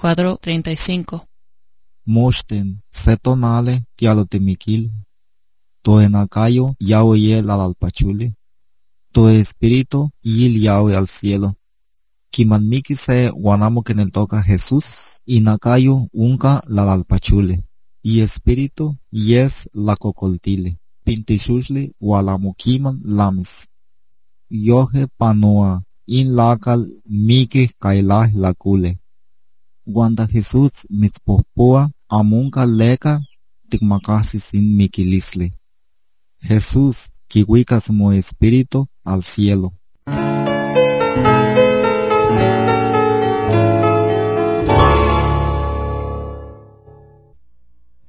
34:35. Mochten setonale tialotemikil, to enacayo yawe yel alalpachule, to espíritu yil yawe al cielo. Kimanmiki se wanamo que toca Jesús, inacayo unca lalalpachule, y espíritu yes la cocoltile, pintishushli walamukiman lamis. Yoje panoa, in lacal miki kailaj lacule. Wanda Jesús mitzpohpoa amunca leca ticmacasi sin miquilisle. Jesús quihuicas mo espíritu al cielo.